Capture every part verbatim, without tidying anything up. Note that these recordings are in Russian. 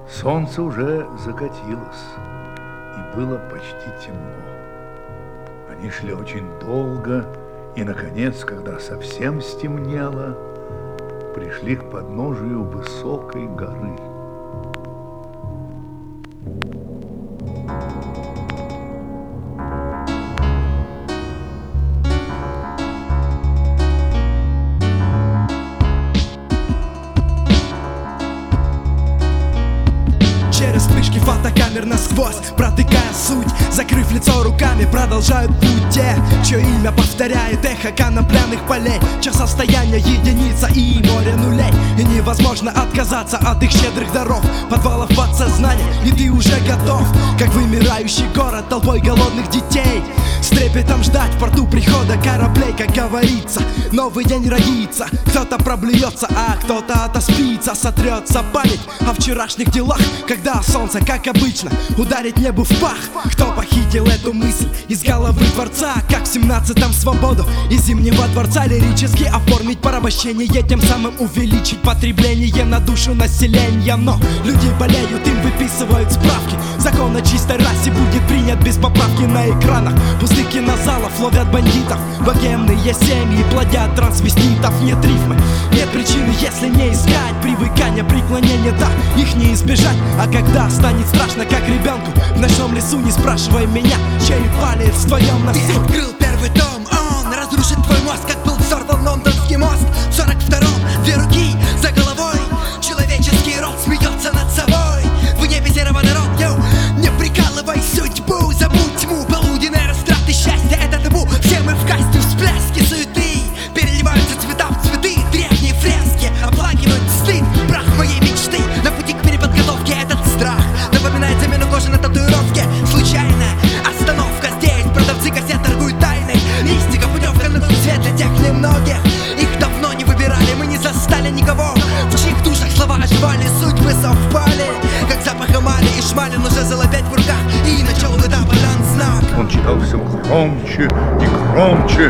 Солнце уже закатилось, и было почти темно. Они шли очень долго, и, наконец, когда совсем стемнело, пришли к подножию высокой горы. Через вспышки фотокамер насквозь, протыкая суть, закрыв лицо руками, продолжают путь те, чье имя повторяет эхо конопляных полей, чье состояние единица и море нулей. И невозможно отказаться от их щедрых даров, подвалов подсознания, и ты уже готов, как вымирающий город толпой голодных детей, с трепетом ждать в порту прихода кораблей. Как говорится, новый день родится, кто-то проблюется, а кто-то отоспится, сотрется память о вчерашних делах, когда солнце, как обычно, ударит небу в пах. Кто похитил эту мысль из головы дворца, как в семнадцатом свободу из Зимнего дворца лирически оформить порабощение, тем самым увеличить потребление на душу населения. Но люди болеют, им выписывают справки, закон о чистой расе будет принят без поправки. На экранах пустых кинозалов ловят бандитов, богемные семьи плодят трансвеститов. Нет рифмы, нет причины, если не искать привыкания, преклонения, да, их не избежать. А когда станет страшно, как ребенку в ночном лесу, не спрашивай меня, чей палец в твоем носу. Ты открыл первый том, он разрушит твой мозг, как был взорван лондонский мост в сорок втором. Две руки за головой, человеческий род смеется над собой. В небе серого народ, йоу, не прикалывай судьбу, забудь тьму, полуденные растраты счастья, это табу. Все мы в касте, всплески суеты, переливаются цвета в цветы, древние фрески оплакивают стыд, прах моей мечты. На пути к переподготовке этот страх напоминает замену кожи на татуировке. Случайная остановка здесь, продавцы газет торгуют тайной. Листика, путевка на тот свет для тех немногих. Их давно не выбирали, мы не застали никого, в чьих душах слова оживали, судьбы совпали, как запах эмали и шмалин уже залопять в руках. И начало этапа дан знак. Он читал все громче и громче.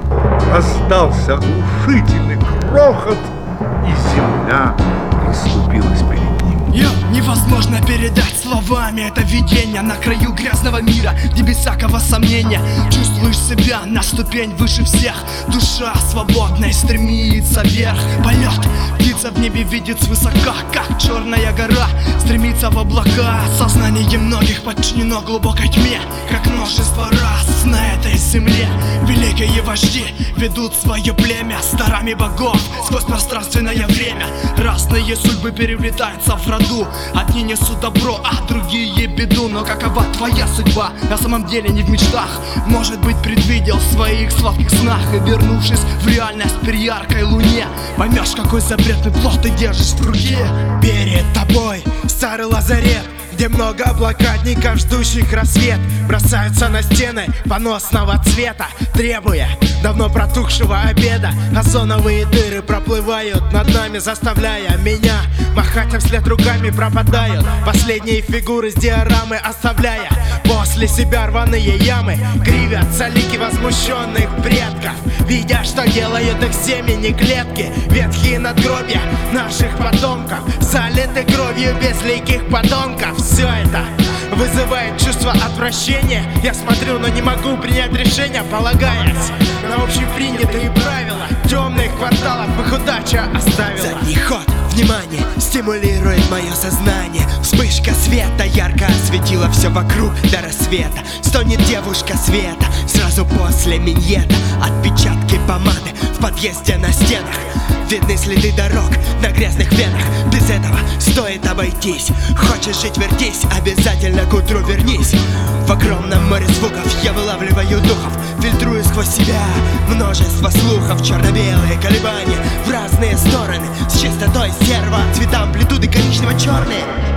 Раздался оглушительный грохот, и земля расступилась перед ним. Йо, невозможно передать словами это видение на краю грязного мира, где без всякого сомнения чувствуешь себя на ступень выше всех. Душа свободная стремится вверх, полет птица в небе видит свысока, как черная гора стремится в облака. Сознание многих подчинено глубокой тьме, как множество рас на этой земле. Великие вожди ведут свое племя с дарами богов сквозь пространственное время. Разные судьбы переплетаются в роду, одни несут добро, а другие беду. Но какова твоя судьба? На самом деле не в мечтах, может быть, предвидел в своих сладких снах, и вернувшись в реальность при яркой луне, поймешь, какой запретный плод ты держишь в руке. Перед тобой старый лазарет, где много блокадников, ждущих рассвет, бросаются на стены поносного цвета, требуя давно протухшего обеда. Озоновые дыры проплывают над нами, заставляя меня махать, а вслед руками пропадают последние фигуры с диорамы, оставляя после себя рваные ямы. Кривятся лики возмущенных предков, видя, что делают их семени клетки. Ветхие надгробья наших потомков залиты кровью безликих подонков. Все это вызывает чувство отвращения. Я смотрю, но не могу принять решение, полагаясь на общепринятые правила. Темных кварталов их удача оставила. Задний ход, внимание, стимулирует мое сознание. Вспышка света ярко осветила все вокруг до рассвета. Стонет девушка света сразу после миньета. Отпечатки помады в подъезде на стенах, видны следы дорог на грязных венах. Без этого стоит обойтись. Хочешь жить, вертись, обязательно к утру вернись. В огромном море звуков я вылавливаю духов, фильтрую сквозь себя множество слухов. Черно-белые колебания в разные стороны, с частотой серва, цвета амплитуды коричнево-черные.